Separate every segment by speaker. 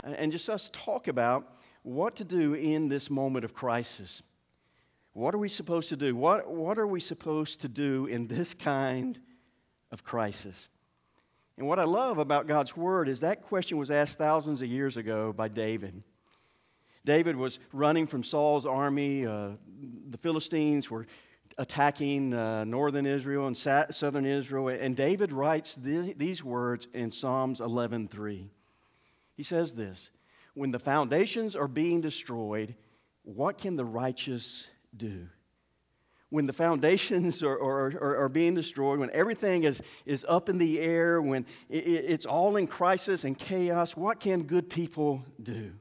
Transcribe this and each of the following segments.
Speaker 1: and just us talk about what to do in this moment of crisis. What are we supposed to do? What are we supposed to do in this kind of crisis? And what I love about God's Word is that question was asked thousands of years ago by David. David was running from Saul's army. The Philistines were attacking northern Israel and southern Israel. And David writes these words in Psalms 11:3. He says this, "When the foundations are being destroyed, what can the righteous do?" When the foundations are being destroyed, when everything is up in the air, when it's all in crisis and chaos, what can good people do?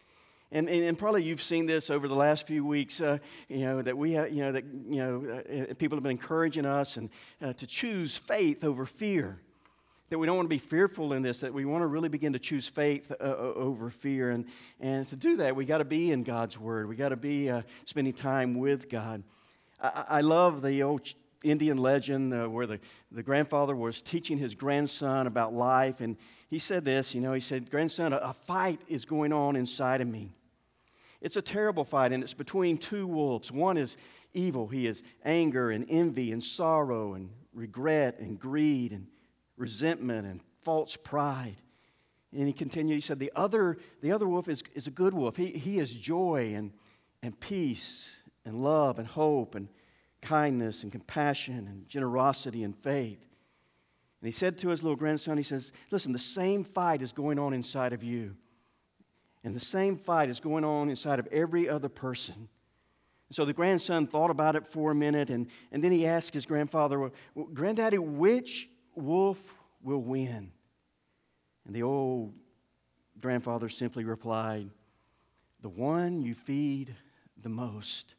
Speaker 1: And probably you've seen this over the last few weeks, that we have, people have been encouraging us and to choose faith over fear. That we don't want to be fearful in this, that we want to really begin to choose faith over fear. And to do that, we got to be in God's Word. We got to be spending time with God. I love the old Indian legend where the grandfather was teaching his grandson about life. And he said this, he said, "Grandson, a fight is going on inside of me. It's a terrible fight, and it's between two wolves. One is evil. He is anger and envy and sorrow and regret and greed and resentment and false pride." And he continued, he said, the other wolf is a good wolf. He is joy and peace and love and hope and kindness and compassion and generosity and faith. And he said to his little grandson, he says, "Listen, the same fight is going on inside of you. And the same fight is going on inside of every other person." So the grandson thought about it for a minute, and then he asked his grandfather, "Well, Granddaddy, which wolf will win?" And the old grandfather simply replied, "The one you feed the most."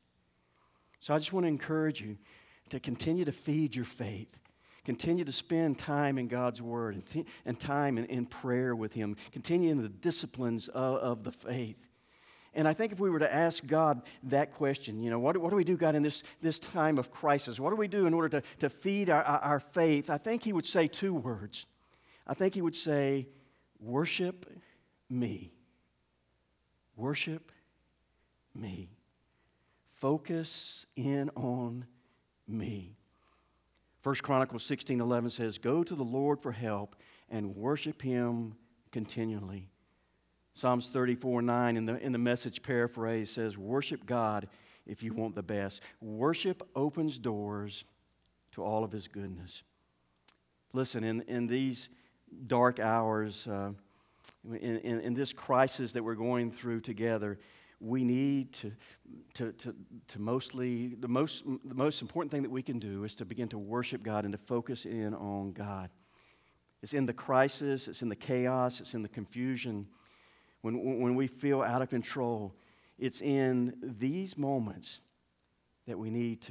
Speaker 1: So I just want to encourage you to continue to feed your faith. Continue to spend time in God's Word and time in prayer with Him. Continue in the disciplines of the faith. And I think if we were to ask God that question, what do we do, God, in this time of crisis? What do we do in order to feed our faith? I think He would say two words. I think He would say, "Worship me. Worship me. Focus in on me." 1 Chronicles 16:11 says, "Go to the Lord for help and worship Him continually." Psalms 34:9 in the Message paraphrase says, "Worship God if you want the best." Worship opens doors to all of His goodness. Listen, in these dark hours, in this crisis that we're going through together, we need to mostly, the most important thing that we can do is to begin to worship God and to focus in on God. It's in the crisis, it's in the chaos, it's in the confusion, when we feel out of control. It's in these moments that we need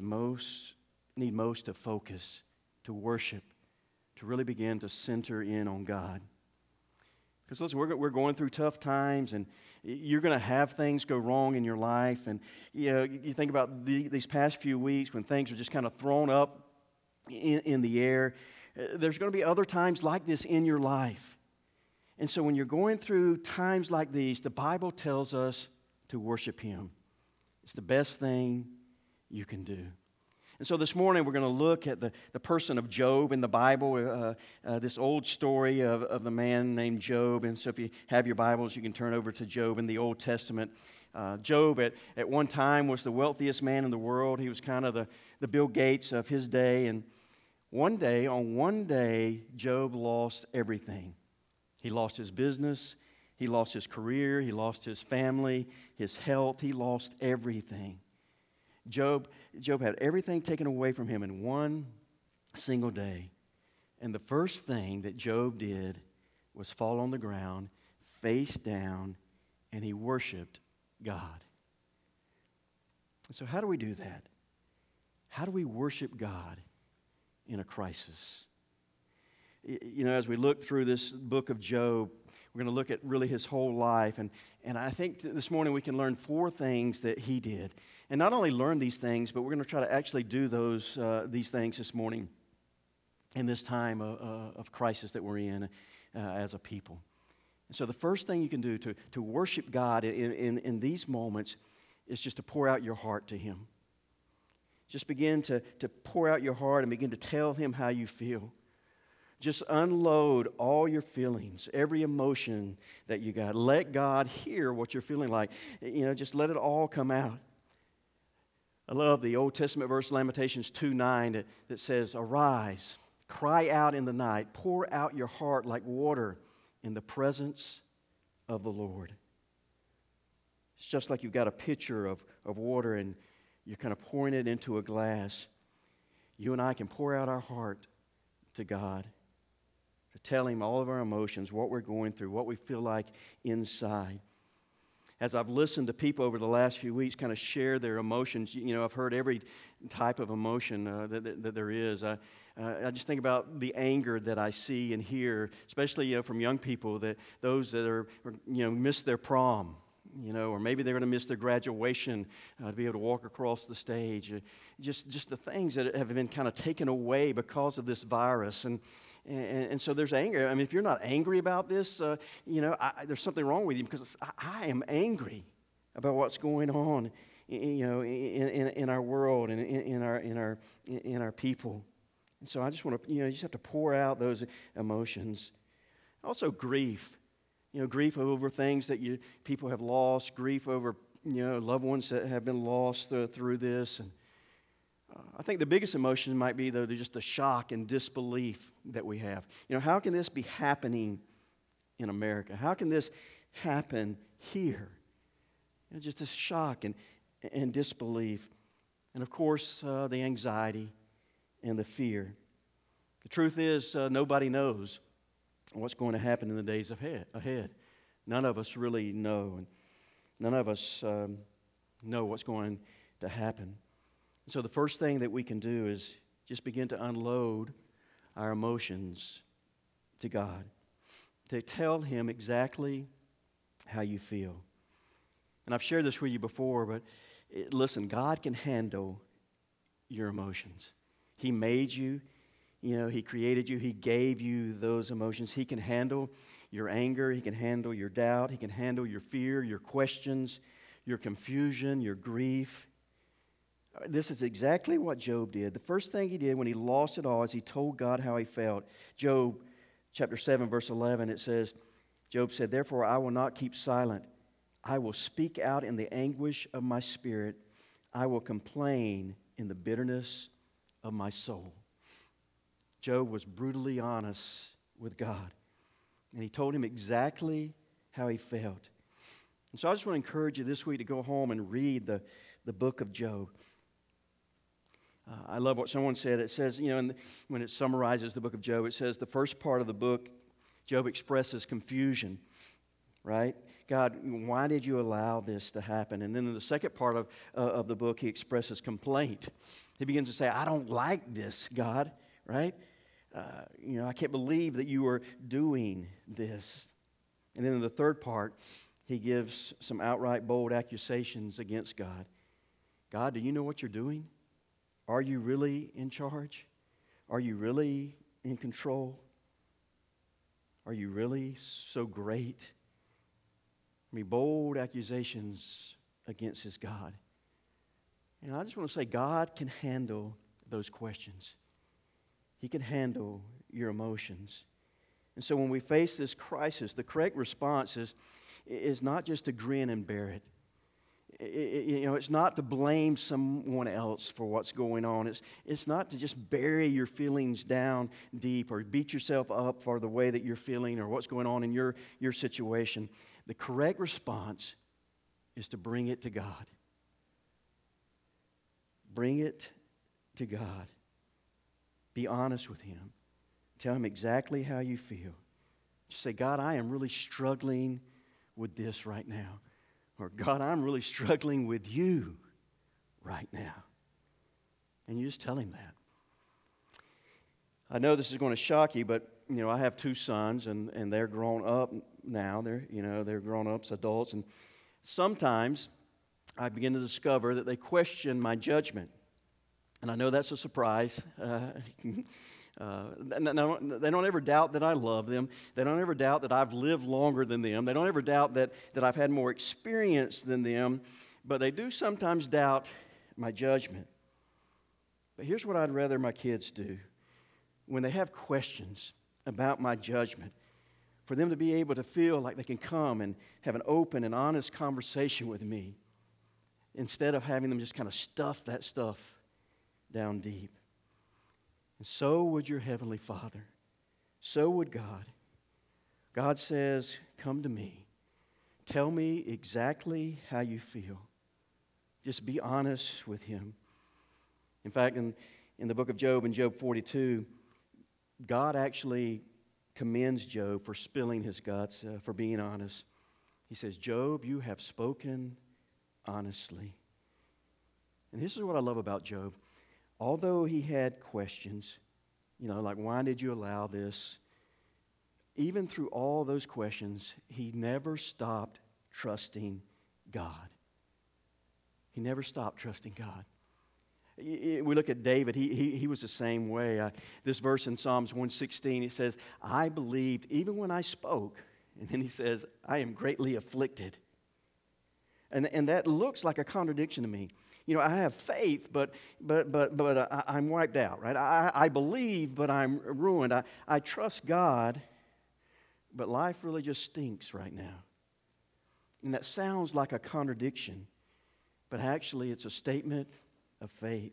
Speaker 1: most to focus, to worship, to really begin to center in on God. Because listen, we're going through tough times, and you're going to have things go wrong in your life. And you think about these past few weeks when things are just kind of thrown up in the air. There's going to be other times like this in your life. And so when you're going through times like these, the Bible tells us to worship Him. It's the best thing you can do. And so this morning we're going to look at the person of Job in the Bible, this old story of the man named Job. And so if you have your Bibles, you can turn over to Job in the Old Testament. Job at one time was the wealthiest man in the world. He was kind of the Bill Gates of his day. And one day, Job lost everything. He lost his business, he lost his career, he lost his family, his health, he lost everything. Job had everything taken away from him in one single day. And the first thing that Job did was fall on the ground, face down, and he worshiped God. And so how do we do that? How do we worship God in a crisis? As we look through this book of Job, we're going to look at really his whole life. And I think this morning we can learn 4 things that he did. And not only learn these things, but we're going to try to actually do these things this morning in this time of crisis that we're in as a people. And so the first thing you can do to worship God in these moments is just to pour out your heart to Him. Just begin to pour out your heart and begin to tell Him how you feel. Just unload all your feelings, every emotion that you got. Let God hear what you're feeling like. Just let it all come out. I love the Old Testament verse, Lamentations 2:9, that says, "Arise, cry out in the night, pour out your heart like water in the presence of the Lord." It's just like you've got a pitcher of water and you're kind of pouring it into a glass. You and I can pour out our heart to God, to tell Him all of our emotions, what we're going through, what we feel like inside. As I've listened to people over the last few weeks kind of share their emotions, I've heard every type of emotion that there is. I just think about the anger that I see and hear, especially from young people, that those that are miss their prom, or maybe they're going to miss their graduation to be able to walk across the stage. Just the things that have been kind of taken away because of this virus. And so there's anger. I mean, if you're not angry about this, there's something wrong with you, because I am angry about what's going on, in our world and in our people. And so I just want to, you just have to pour out those emotions. Also, grief. Grief over things that people have lost. Grief over loved ones that have been lost through this. And I think the biggest emotion might be, though, just the shock and disbelief that we have. How can this be happening in America? How can this happen here? Just this shock and disbelief. And, of course, the anxiety and the fear. The truth is, nobody knows what's going to happen in the days ahead. None of us really know. And none of us know what's going to happen. So the first thing that we can do is just begin to unload our emotions to God, to tell Him exactly how you feel. And I've shared this with you before, but listen, God can handle your emotions. He made you, He created you, He gave you those emotions. He can handle your anger, He can handle your doubt, He can handle your fear, your questions, your confusion, your grief. This is exactly what Job did. The first thing he did when he lost it all is he told God how he felt. Job chapter 7, verse 11, it says, Job said, "Therefore I will not keep silent. I will speak out in the anguish of my spirit. I will complain in the bitterness of my soul." Job was brutally honest with God. And he told Him exactly how he felt. And so I just want to encourage you this week to go home and read the book of Job. I love what someone said. It says, when it summarizes the book of Job, it says the first part of the book, Job expresses confusion, right? God, why did you allow this to happen? And then in the second part of the book, he expresses complaint. He begins to say, I don't like this, God, right? I can't believe that you are doing this. And then in the third part, he gives some outright bold accusations against God. God, do you know what you're doing? Are you really in charge? Are you really in control? Are you really so great? I mean, bold accusations against his God. And I just want to say, God can handle those questions. He can handle your emotions. And so when we face this crisis, the correct response is not just to grin and bear it. It's not to blame someone else for what's going on. It's not to just bury your feelings down deep or beat yourself up for the way that you're feeling or what's going on in your situation. The correct response is to bring it to God. Bring it to God. Be honest with Him. Tell Him exactly how you feel. Just say, God, I am really struggling with this right now. Or, God, I'm really struggling with you right now. And you just tell Him that. I know this is going to shock you, but, I have two sons, and they're grown up now. They're grown-ups, adults. And sometimes I begin to discover that they question my judgment. And I know that's a surprise. They don't ever doubt that I love them. They don't ever doubt that I've lived longer than them. They don't ever doubt that I've had more experience than them. But they do sometimes doubt my judgment. But here's what I'd rather my kids do. When they have questions about my judgment, for them to be able to feel like they can come and have an open and honest conversation with me instead of having them just kind of stuff that stuff down deep. And so would your Heavenly Father. So would God. God says, come to me. Tell me exactly how you feel. Just be honest with Him. In fact, in the book of Job, in Job 42, God actually commends Job for spilling his guts, for being honest. He says, Job, you have spoken honestly. And this is what I love about Job. Although he had questions, like why did you allow this? Even through all those questions, he never stopped trusting God. He never stopped trusting God. We look at David. He was the same way. This verse in Psalms 116, it says, I believed even when I spoke. And then he says, I am greatly afflicted. And that looks like a contradiction to me. I have faith, but I'm wiped out, right? I believe, but I'm ruined. I trust God, but life really just stinks right now. And that sounds like a contradiction, but actually it's a statement of faith.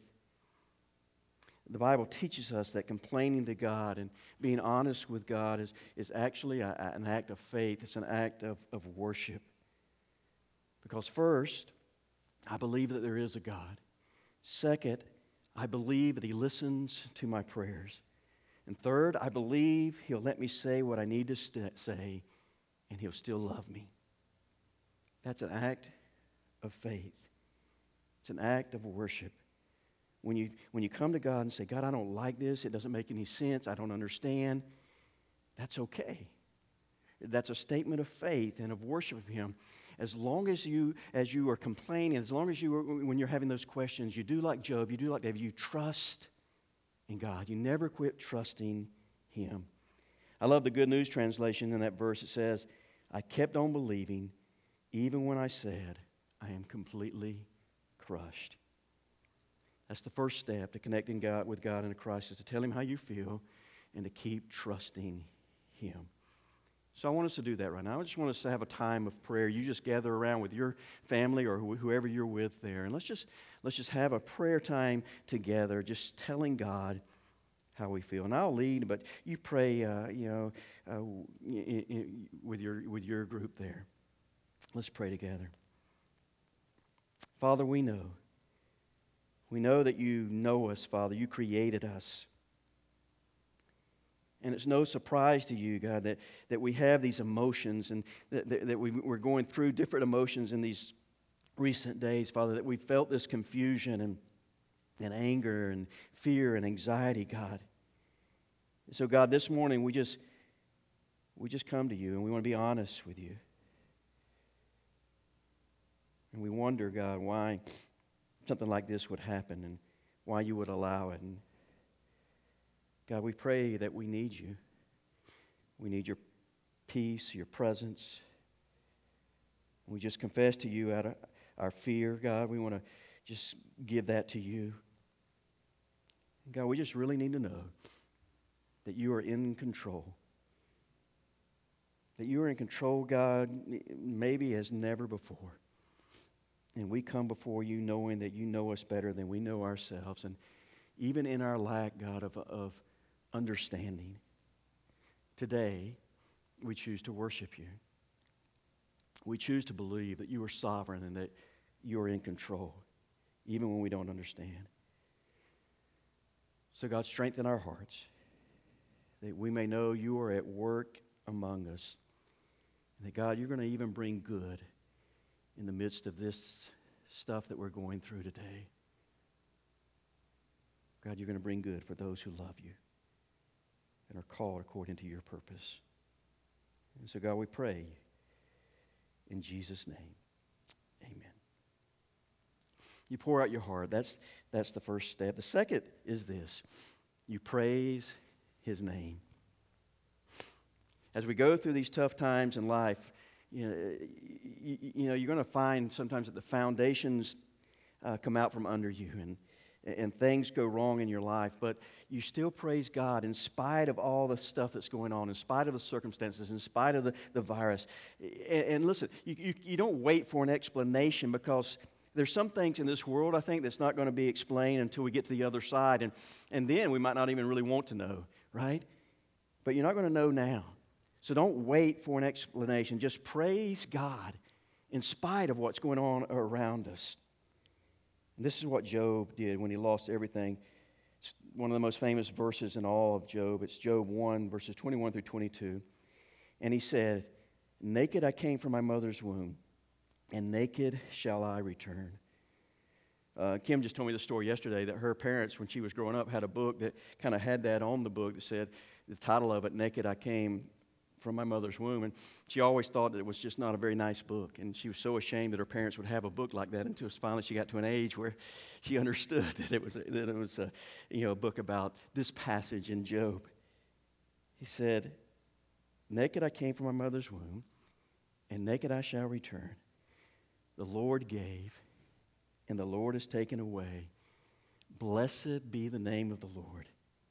Speaker 1: The Bible teaches us that complaining to God and being honest with God is actually an act of faith. It's an act of worship. Because first, I believe that there is a God. Second, I believe that He listens to my prayers. And third, I believe He'll let me say what I need to say, and He'll still love me. That's an act of faith. It's an act of worship. When you come to God and say, God, I don't like this. It doesn't make any sense. I don't understand. That's okay. That's a statement of faith and of worship of Him. As long as you are complaining, as long as when you're having those questions, you do like Job, you do like David, you trust in God. You never quit trusting Him. I love the Good News translation in that verse. It says, I kept on believing even when I said, I am completely crushed. That's the first step to connecting God with God in a crisis, to tell Him how you feel and to keep trusting Him. So I want us to do that right now. I just want us to have a time of prayer. You just gather around with your family or whoever you're with there, and let's just have a prayer time together, just telling God how we feel. And I'll lead, but you pray, with your group there. Let's pray together. Father, we know that you know us, Father. You created us. And it's no surprise to you, God, that we have these emotions and that we're going through different emotions in these recent days, Father, that we felt this confusion and anger and fear and anxiety, God. So, God, this morning we just come to you and we want to be honest with you. And we wonder, God, why something like this would happen and why you would allow it. And God, we pray that we need you. We need your peace, your presence. We just confess to you out of our fear, God. We want to just give that to you. God, we just really need to know that you are in control. That you are in control, God, maybe as never before. And we come before you knowing that you know us better than we know ourselves. And even in our lack, God, of understanding, today we choose to worship you. We choose to believe that you are sovereign and that you are in control, even when we don't understand. So, God, strengthen our hearts that we may know you are at work among us. And that, God, you're going to even bring good in the midst of this stuff that we're going through today. God, you're going to bring good for those who love you and are called according to your purpose. And so, God, we pray in Jesus' name. Amen. You pour out your heart. That's the first step. The second is this. You praise His name. As we go through these tough times in life, you're going to find sometimes that the foundations come out from under you and things go wrong in your life, but you still praise God in spite of all the stuff that's going on, in spite of the circumstances, in spite of the virus. And listen, you don't wait for an explanation, because there's some things in this world, I think, that's not going to be explained until we get to the other side, and then we might not even really want to know, right? But you're not going to know now. So don't wait for an explanation. Just praise God in spite of what's going on around us. And this is what Job did when he lost everything. It's one of the most famous verses in all of Job. It's Job 1, verses 21 through 22. And he said, "Naked I came from my mother's womb, and naked shall I return." Kim just told me the story yesterday that her parents, when she was growing up, had a book that kind of had that on the book that said, the title of it, "Naked I Came from my mother's womb." And she always thought that it was just not a very nice book. And she was so ashamed that her parents would have a book like that until finally she got to an age where she understood that it was a book about this passage in Job. He said, "Naked I came from my mother's womb, and naked I shall return. The Lord gave, and the Lord has taken away. Blessed be the name of the Lord."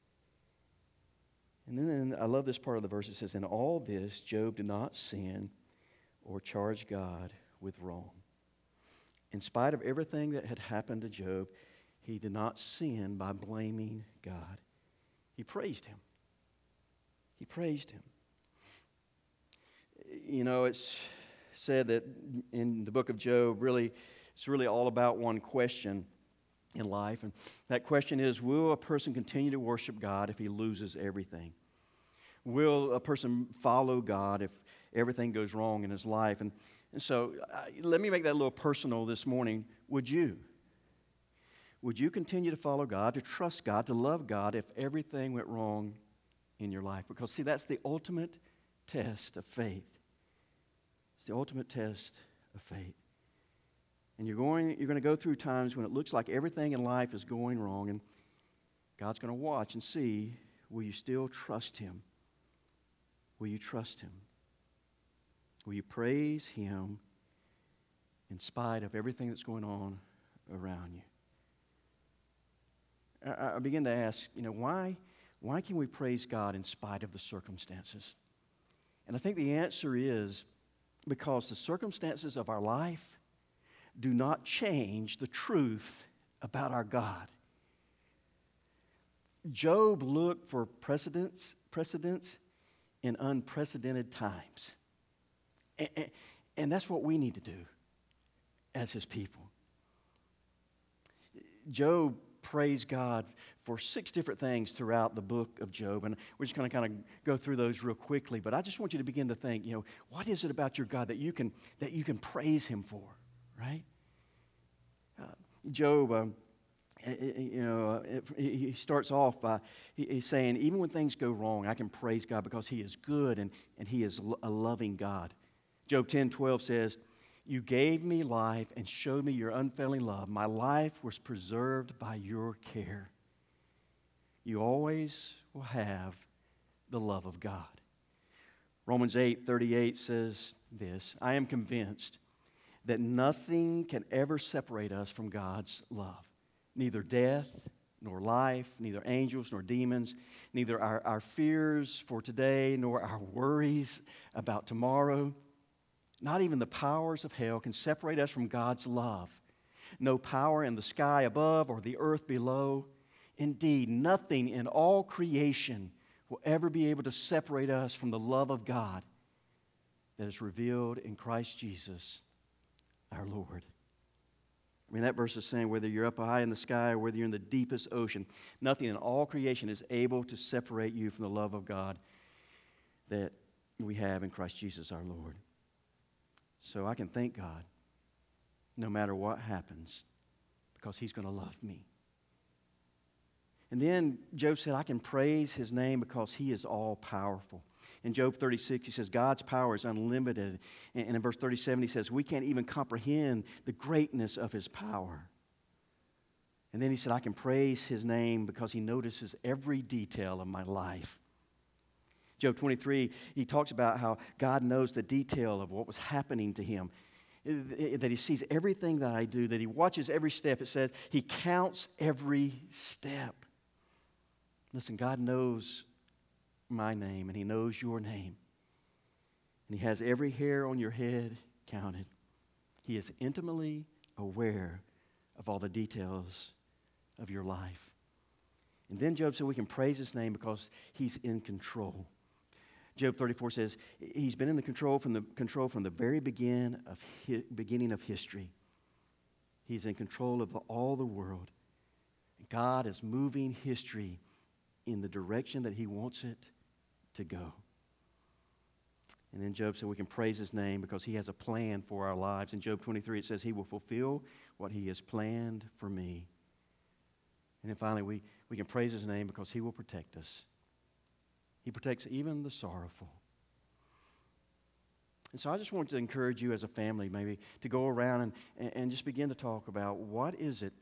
Speaker 1: And then I love this part of the verse. It says, "In all this, Job did not sin or charge God with wrong." In spite of everything that had happened to Job, he did not sin by blaming God. He praised Him. He praised Him. It's said that in the book of Job, it's really all about one question in life. And that question is, will a person continue to worship God if he loses everything? Will a person follow God if everything goes wrong in his life? And so let me make that a little personal this morning. Would you? Would you continue to follow God, to trust God, to love God if everything went wrong in your life? Because, see, that's the ultimate test of faith. It's the ultimate test of faith. And you're going to go through times when it looks like everything in life is going wrong, and God's going to watch and see, will you still trust Him? Will you trust Him? Will you praise Him in spite of everything that's going on around you? I begin to ask, why can we praise God in spite of the circumstances? And I think the answer is because the circumstances of our life do not change the truth about our God. Job looked for precedents in unprecedented times. And that's what we need to do as His people. Job praised God for 6 different things throughout the book of Job. And we're just going to kind of go through those real quickly. But I just want you to begin to think, what is it about your God that you can praise Him for? Right? Job, he starts off by he's saying, even when things go wrong, I can praise God because He is good and He is a loving God. Job 10:12 says, "You gave me life and showed me your unfailing love. My life was preserved by your care. You always will have the love of God." Romans 8:38 says this, "I am convinced that nothing can ever separate us from God's love. Neither death, nor life, neither angels, nor demons, neither our fears for today, nor our worries about tomorrow, not even the powers of hell can separate us from God's love. No power in the sky above or the earth below. Indeed, nothing in all creation will ever be able to separate us from the love of God that is revealed in Christ Jesus, our Lord." I mean, that verse is saying whether you're up high in the sky or whether you're in the deepest ocean, nothing in all creation is able to separate you from the love of God that we have in Christ Jesus, our Lord. So I can thank God no matter what happens because He's going to love me. And then Job said, I can praise His name because He is all-powerful. In Job 36, he says, God's power is unlimited. And in verse 37, he says, we can't even comprehend the greatness of His power. And then he said, I can praise His name because He notices every detail of my life. Job 23, he talks about how God knows the detail of what was happening to him, that he sees everything that I do, that he watches every step. It says he counts every step. Listen, God knows my name, and he knows your name. And he has every hair on your head counted. He is intimately aware of all the details of your life. And then Job said we can praise his name because he's in control. Job 34 says he's been in the control from the very beginning of history. He's in control of all the world. God is moving history in the direction that he wants it to go. And then Job said we can praise his name because he has a plan for our lives. In Job 23 it says he will fulfill what he has planned for me. And then finally we can praise his name because he will protect us. He protects even the sorrowful. And so I just wanted to encourage you as a family maybe to go around and just begin to talk about what is it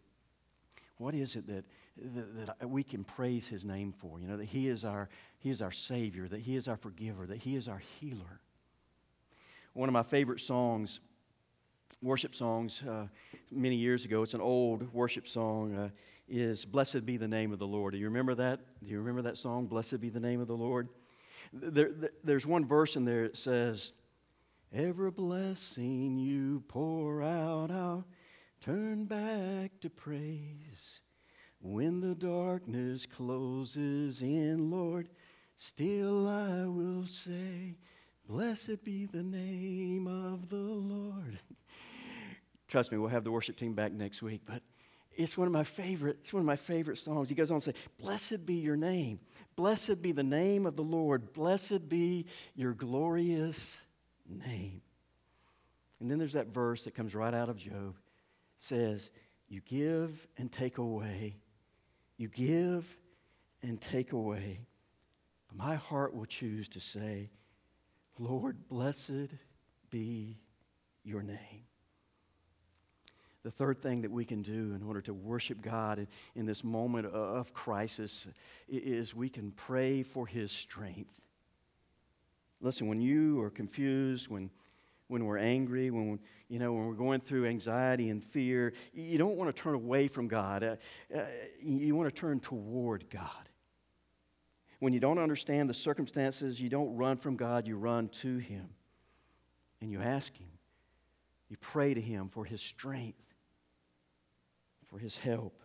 Speaker 1: that we can praise his name for. You know, that he is our Savior, that he is our forgiver, that he is our healer. One of my favorite songs, worship songs, many years ago, it's an old worship song, is Blessed Be the Name of the Lord. Do you remember that? Do you remember that song, Blessed Be the Name of the Lord? There's one verse in there that says, every blessing you pour out, I'll turn back to praise. When the darkness closes in, Lord, still I will say, blessed be the name of the Lord. Trust me, we'll have the worship team back next week, but it's one of my favorite songs. He goes on to say, blessed be your name. Blessed be the name of the Lord. Blessed be your glorious name. And then there's that verse that comes right out of Job. It says, you give and take away. You give and take away. But my heart will choose to say, Lord, blessed be your name. The third thing that we can do in order to worship God in this moment of crisis is we can pray for his strength. Listen, when you are confused, when we're angry, when we're going through anxiety and fear, you don't want to turn away from God. You want to turn toward God. When you don't understand the circumstances, you don't run from God, you run to him. And you ask him. You pray to him for his strength, for his help.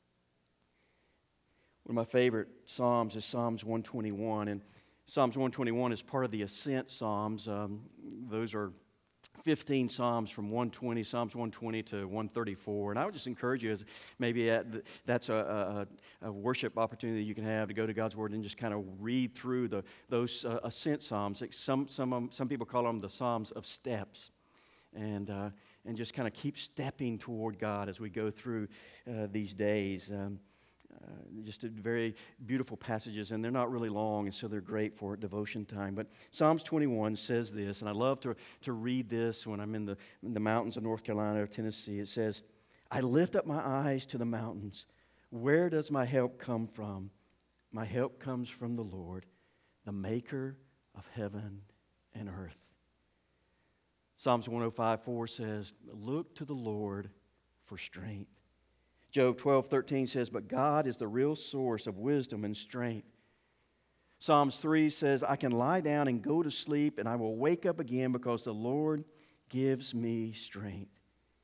Speaker 1: One of my favorite Psalms is Psalms 121. And Psalms 121 is part of the Ascent Psalms. Those are 15 Psalms from Psalms 120 to 134. And I would just encourage you, as maybe that's a worship opportunity you can have to go to God's Word and just kind of read through those Ascent Psalms. Some people call them the Psalms of steps. And just kind of keep stepping toward God as we go through these days. Just very beautiful passages, and they're not really long, and so they're great for devotion time. But Psalms 21 says this, and I love to read this when I'm in the mountains of North Carolina or Tennessee. It says, I lift up my eyes to the mountains. Where does my help come from? My help comes from the Lord, the maker of heaven and earth. Psalms 105:4 says, look to the Lord for strength. Job 12:13 says, but God is the real source of wisdom and strength. Psalms 3 says, I can lie down and go to sleep, and I will wake up again because the Lord gives me strength.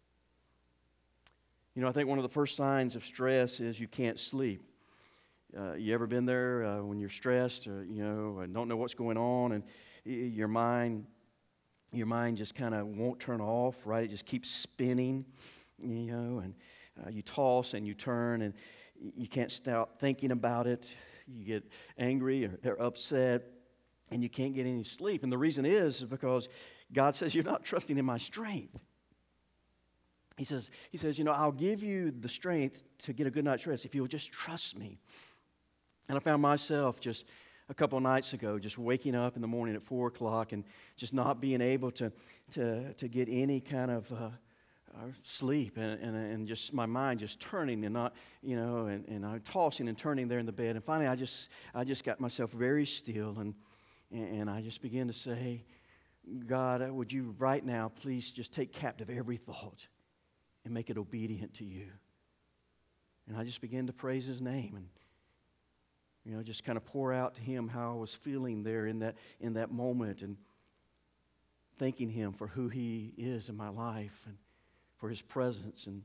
Speaker 1: You know, I think one of the first signs of stress is you can't sleep. You ever been there when you're stressed or, and don't know what's going on, and your mind just kind of won't turn off, right? It just keeps spinning, and you toss and you turn, and you can't stop thinking about it. You get angry or upset, and you can't get any sleep. And the reason is because God says, you're not trusting in my strength. He says, I'll give you the strength to get a good night's rest if you'll just trust me. And I found myself just a couple of nights ago, just waking up in the morning at 4 o'clock and just not being able to get any kind of sleep, and just my mind just turning and not, and I'm tossing and turning there in the bed. And finally, I just got myself very still, and And I just began to say, God, would you right now please just take captive every thought and make it obedient to you. And I just began to praise His name and, just kind of pour out to Him how I was feeling there in that moment and thanking Him for who He is in my life and for His presence and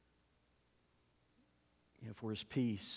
Speaker 1: for His peace.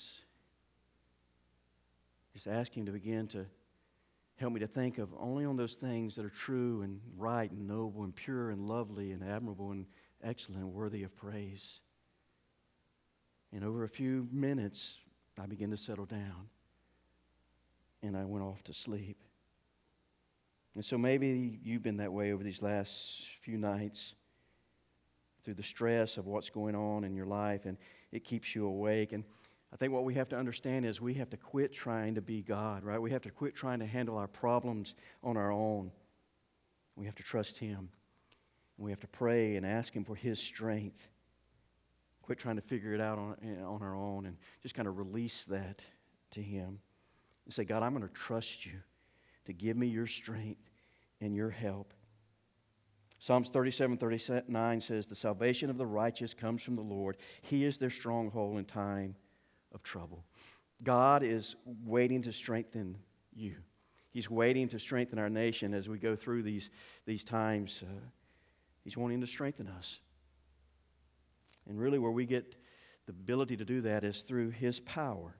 Speaker 1: Just asking Him to begin to help me to think of only on those things that are true and right and noble and pure and lovely and admirable and excellent and worthy of praise. And over a few minutes, I began to settle down. And I went off to sleep. And so maybe you've been that way over these last few nights through the stress of what's going on in your life, and it keeps you awake. And I think what we have to understand is we have to quit trying to be God, right? We have to quit trying to handle our problems on our own. We have to trust Him. And we have to pray and ask Him for His strength. Quit trying to figure it out on our own and just kind of release that to Him. And say, God, I'm going to trust you to give me your strength and your help. Psalms 37:39 says, the salvation of the righteous comes from the Lord. He is their stronghold in time of trouble. God is waiting to strengthen you. He's waiting to strengthen our nation as we go through these times. He's wanting to strengthen us. And really where we get the ability to do that is through His power.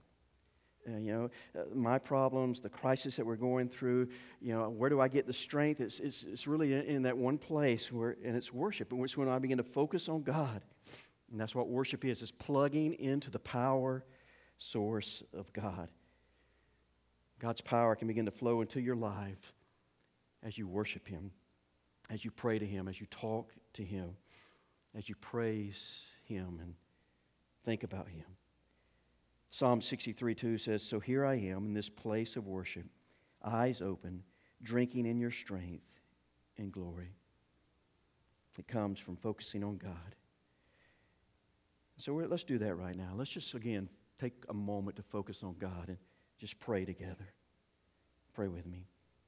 Speaker 1: My problems, the crisis that we're going through, where do I get the strength? It's really in that one place and it's worship, in which when I begin to focus on God. And that's what worship is plugging into the power source of God. God's power can begin to flow into your life as you worship Him, as you pray to Him, as you talk to Him, as you praise Him and think about Him. Psalm 63:2 says, so here I am in this place of worship, eyes open, drinking in your strength and glory. It comes from focusing on God. So let's do that right now. Let's just, again, take a moment to focus on God and just pray together. Pray with me.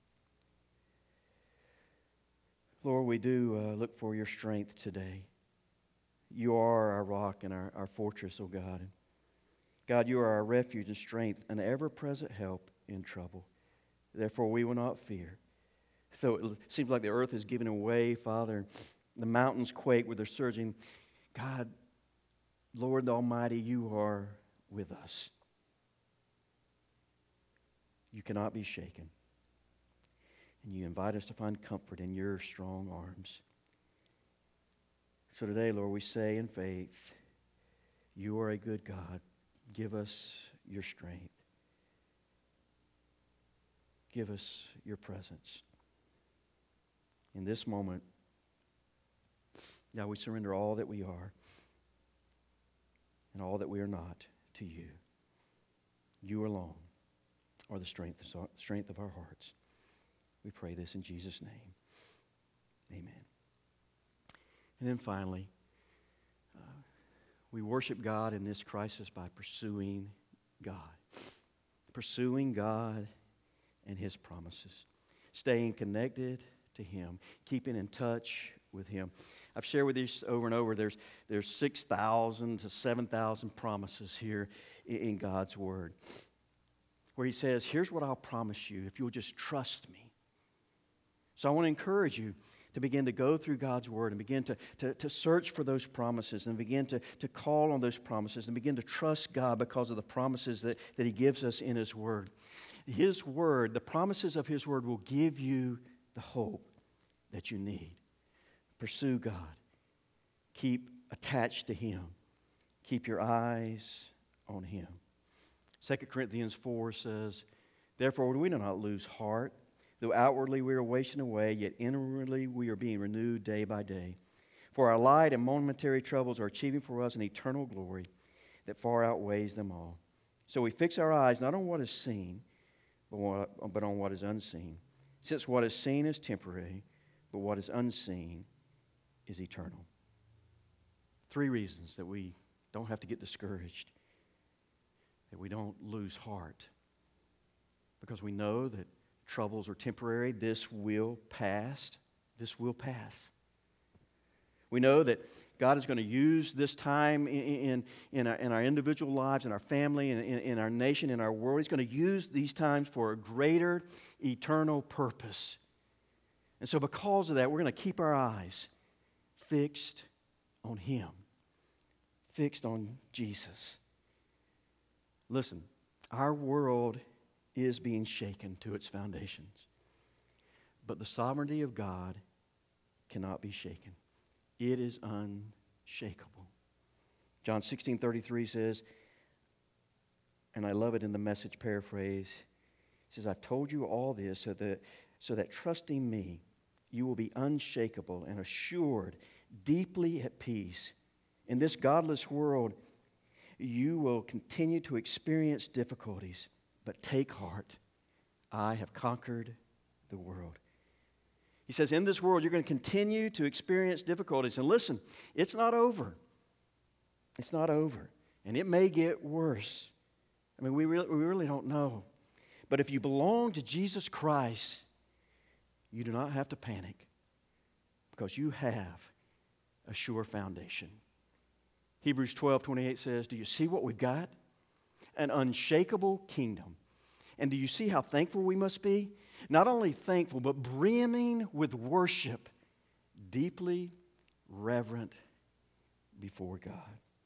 Speaker 1: Lord, we do look for your strength today. You are our rock and our fortress, oh God. God, you are our refuge and strength, an ever-present help in trouble. Therefore, we will not fear. Though it seems like the earth is giving away, Father, the mountains quake with their surging. God, Lord Almighty, you are with us. You cannot be shaken. And you invite us to find comfort in your strong arms. So today, Lord, we say in faith, you are a good God. Give us your strength. Give us your presence. In this moment, now we surrender all that we are and all that we are not to you. You alone are the strength of our hearts. We pray this in Jesus' name. Amen. And then finally, we worship God in this crisis by pursuing God. Pursuing God and His promises. Staying connected to Him. Keeping in touch with Him. I've shared with you over and over, there's 6,000 to 7,000 promises here in God's Word. Where He says, here's what I'll promise you if you'll just trust me. So I want to encourage you to begin to go through God's Word and begin to search for those promises and begin to call on those promises and begin to trust God because of the promises that He gives us in His Word. His Word, the promises of His Word will give you the hope that you need. Pursue God. Keep attached to Him. Keep your eyes on Him. 2 Corinthians 4 says, therefore we do not lose heart. Though outwardly we are wasting away, yet inwardly we are being renewed day by day. For our light and momentary troubles are achieving for us an eternal glory that far outweighs them all. So we fix our eyes not on what is seen, but on what is unseen. Since what is seen is temporary, but what is unseen is eternal. 3 reasons that we don't have to get discouraged, that we don't lose heart. Because we know that Troubles are temporary. This will pass. This will pass. We know that God is going to use this time in our individual lives, in our family, in our nation, in our world. He's going to use these times for a greater eternal purpose. And so because of that, we're going to keep our eyes fixed on Him, fixed on Jesus. Listen, our world is being shaken to its foundations, but the sovereignty of God cannot be shaken. It is unshakable. John 16:33 says, and I love it in the Message paraphrase, it says, I've told you all this so that trusting me, you will be unshakable and assured, deeply at peace. In this godless world, you will continue to experience difficulties, but take heart. I have conquered the world. He says, in this world, you're going to continue to experience difficulties. And listen, it's not over. It's not over. And it may get worse. I mean, we really don't know. But if you belong to Jesus Christ, you do not have to panic because you have a sure foundation. Hebrews 12:28 says, do you see what we've got? An unshakable kingdom. And do you see how thankful we must be? Not only thankful, but brimming with worship, deeply reverent before God.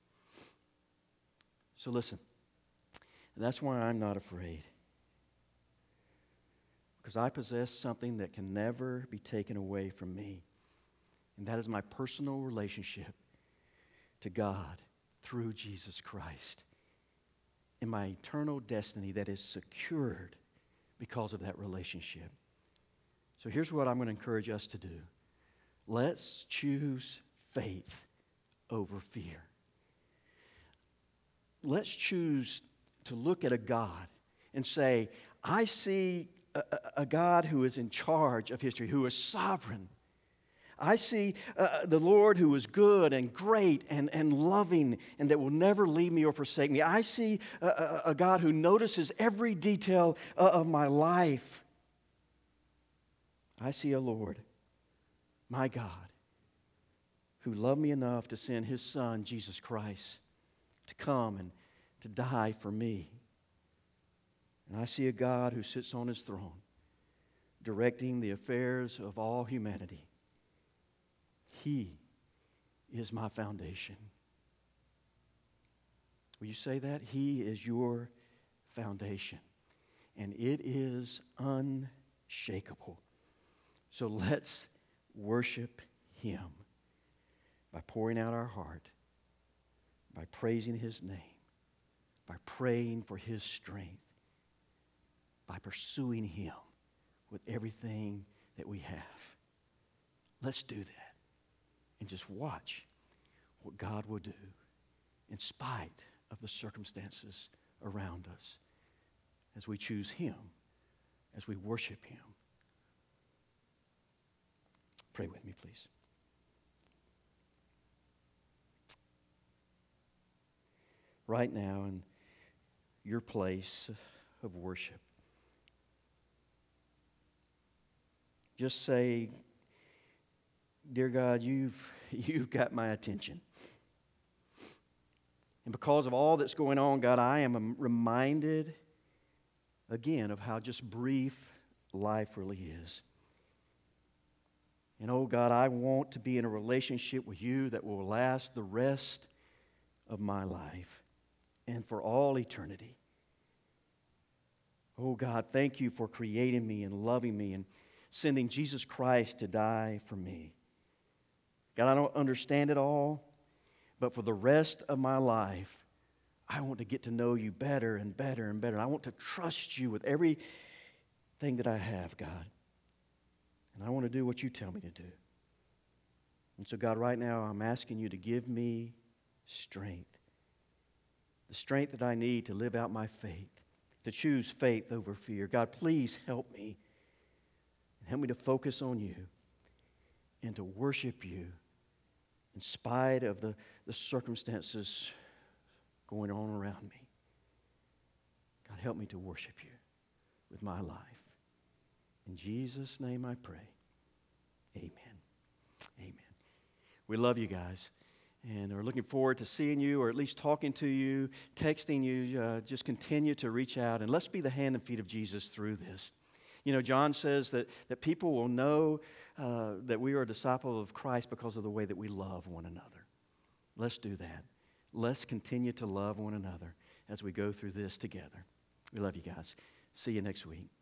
Speaker 1: So listen, and that's why I'm not afraid. Because I possess something that can never be taken away from me. And that is my personal relationship to God through Jesus Christ. And my eternal destiny that is secured because of that relationship. So here's what I'm going to encourage us to do. Let's choose faith over fear. Let's choose to look at a God and say, I see a God who is in charge of history, who is sovereign. I see the Lord who is good and great and loving and that will never leave me or forsake me. I see a God who notices every detail of my life. I see a Lord, my God, who loved me enough to send His Son, Jesus Christ, to come and to die for me. And I see a God who sits on His throne, directing the affairs of all humanity. He is my foundation. Will you say that? He is your foundation. And it is unshakable. So let's worship Him by pouring out our heart, by praising His name, by praying for His strength, by pursuing Him with everything that we have. Let's do that. And just watch what God will do in spite of the circumstances around us as we choose Him, as we worship Him. Pray with me, please. Right now in your place of worship, just say, dear God, you've got my attention. And because of all that's going on, God, I am reminded again of how just brief life really is. And oh God, I want to be in a relationship with you that will last the rest of my life and for all eternity. Oh God, thank you for creating me and loving me and sending Jesus Christ to die for me. God, I don't understand it all, but for the rest of my life, I want to get to know you better and better and better. I want to trust you with everything that I have, God. And I want to do what you tell me to do. And so, God, right now, I'm asking you to give me strength. The strength that I need to live out my faith, to choose faith over fear. God, please help me. Help me to focus on you and to worship you in spite of the circumstances going on around me. God, help me to worship you with my life. In Jesus' name I pray. Amen. Amen. We love you guys. And are looking forward to seeing you, or at least talking to you, texting you. Just continue to reach out, and let's be the hand and feet of Jesus through this. You know, John says that people will know that we are a disciple of Christ because of the way that we love one another. Let's do that. Let's continue to love one another as we go through this together. We love you guys. See you next week.